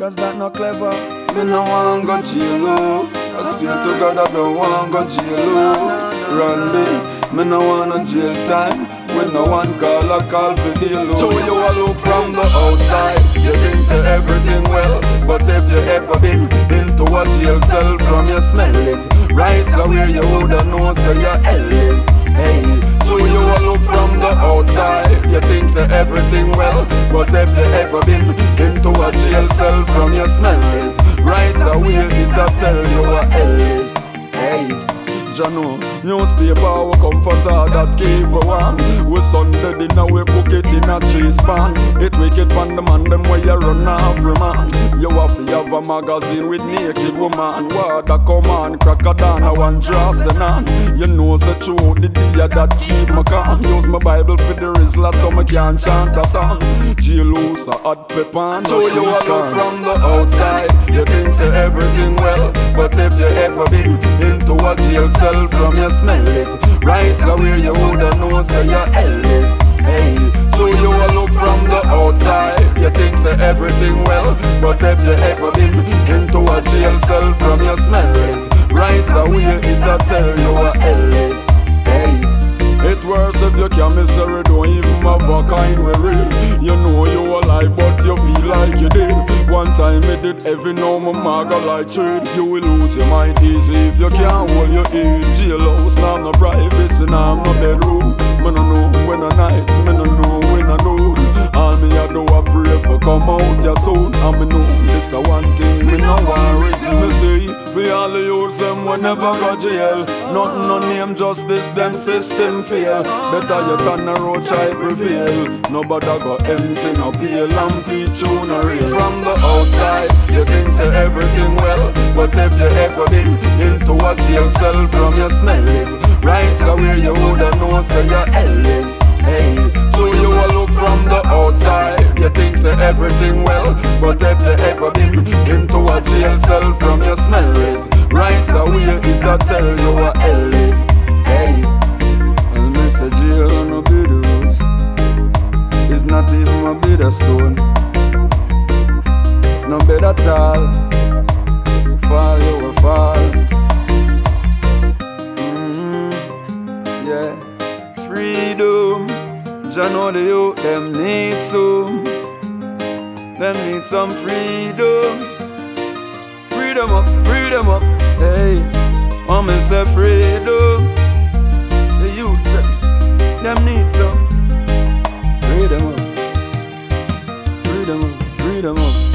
cause that not clever. Me no want go jail out. I swear to God I don't want go jail out. Randy, me no want no jail time. When no one call, I call for bail out. Show you a look from the outside. You think say everything well, but if you ever been into a jail cell, from your smell is right away you woulda know say your hell is. Hey, show you a look from the outside. You think say everything well, but if you ever been into a jail cell, from your smell is right away it'll tell you what hell is. Hey, Jano, newspaper we comforter that keep a warm. We Sunday dinner we cook it in a cheese pan. It wicked pan the man them where you run off man. You have to have a magazine with naked woman. Water come on, cracker down a one dressing on. You know the truth the day that keep me calm. Use my Bible for the Rizla so me can chant a song. Jailhouse a hot pepper and show you a look from the outside. You think say everything well, but if you ever been into a jail cell, from your smell is right away you woulda know say your hell is. Hey, show you a look from the outside. You think say everything well, but if you ever been into a jail cell, from your smell is right away it'll tell you what hell is. Hey, it worse if you can't misery, don't even have a kind way real. You know you alive but you feel like you did. One time it did heavy, now my maga like trade. You will lose your mind easy if you can't hold your head. Jailhouse, now no privacy, now no bedroom. Me no know when a night, me no know when a noon. All me a do a pray for come out ya soon. And me know this a one thing me no want reason. Me say, for all the youths them we never go jail. Nothing no name justice, them system fail. Better you turn the road try prevail. Nobody go empty no pale and peach on a rail. From the outside, you think say everything well, but if you ever been into a jail cell, from your smell is right away you woulda know say your hell is. Hey, show you a look from the outside. You think say everything well, but if you ever been into a jail cell, from your smell is right away it'll tell you what hell is. Hey, I'll miss a jail on no be the rules. It's not even a bit of stone. It's no bed at all. Fall you will fall. Yeah, freedom. Jah know the youth them need some. Them need some freedom. Freedom up, freedom up. Hey, me say freedom. The youths them need some. Freedom up, freedom up, freedom up.